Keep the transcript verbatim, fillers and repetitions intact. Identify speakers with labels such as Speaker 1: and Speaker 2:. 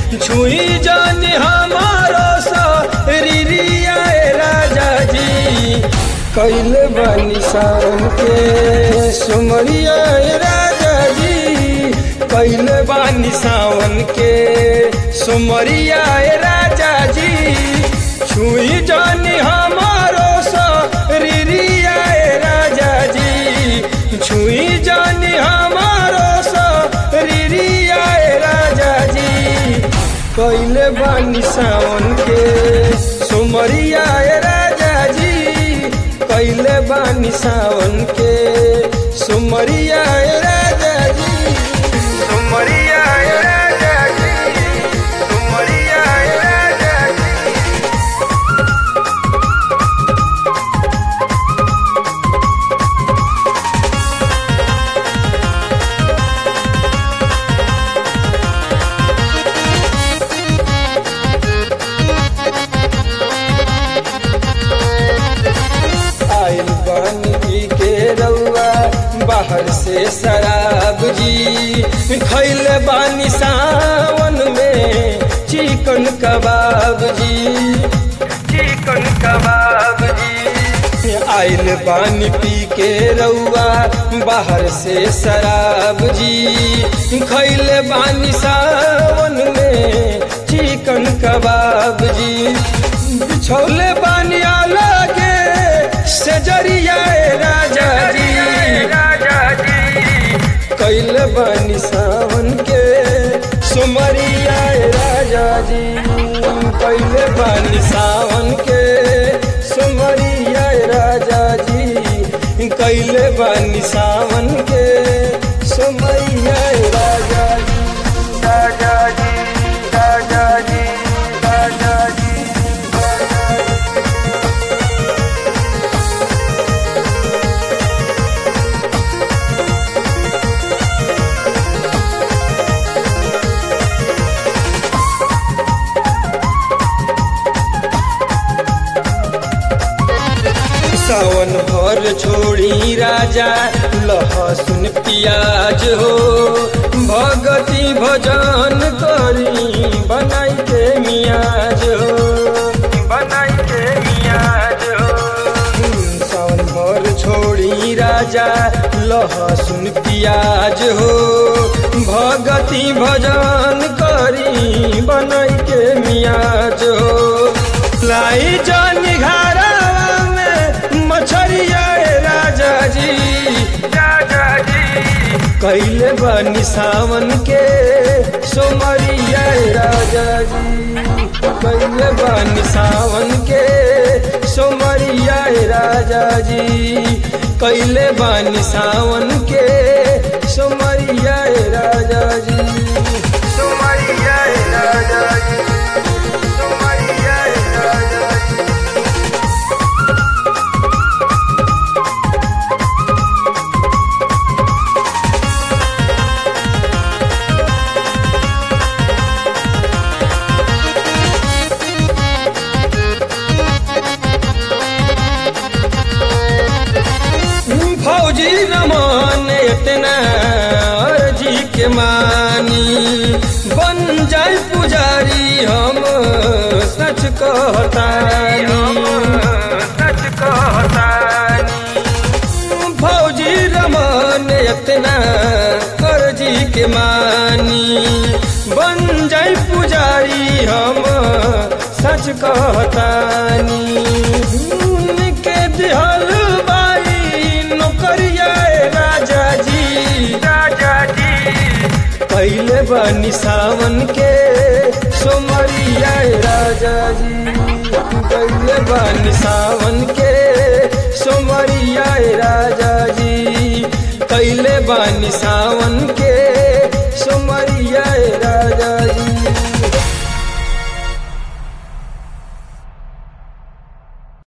Speaker 1: छुई जानी हमारो शरीरिया राजा जी। कैले बानी सावन के सुमरिया राजा जी, कैले बानी सावन के सुमरिया राजा जी। छुई जानी हमारो शरीरिया राजा जी, छुई जानी हमारो शरीरिया राजा जी। कैले बानी सावन के सुमरिया राजा जी, कैले बानी सावन के सुमरिया राजा जी। सुमरिया राजा जी, सुमरिया राजा जी। आइल बानी के रउआ बाहर से शराब जी, खैले बानी सावन में चिकन कबाब जी, चिकन कबाब जी। आइल बानी पी के रउआ बाहर से शराब जी, खैले बानी सावन में चिकन कबाब जी। बिछौले बानी अलगे सजरिया राजा जी, राजा जी। कैले बानी सावन के सुमरिया राजा जी, कैले बानी सावन के सुमरिया राजा जी, कैले बानी सावन के सुमरिया राजा जी, राजा जी, राजा जी, राजा जी। सावन भर छोड़ी राजा लहसुन प्याज हो, भगति भजन करी बनाई के मियाज हो, बनाई के मियाज हो। सावन भर छोड़ी राजा लहसुन प्याज हो, भगति भजन करी बनाई के मियाज हो। लाई जानी घरा मछरिया राजा जी, राजा जी। कैले बानी सावन के सुमरिया राजा जी, कैले बानी सावन के सुमरिया राजा जी, कैले बानी सावन के सुमरिया राजा जी, सुमरिया राजा जी, सुमरिया राजा जी। फौजी रमान इतना अर्जी के मानी, बन जाए पुजारी हम सच कहतानी, सच कहतानी। फौजी रमान इतना अर्जी के मानी, बन जाए पुजारी हम सच कहतानी। के दिहल नौकरिया राजा जी, राजा जी। कैले बानी सावन के सुमरिया राजा जी, कैले बानी सावन के सुमरिया राजा जी, कैले बानी सावन के सुमरिया राजा जी।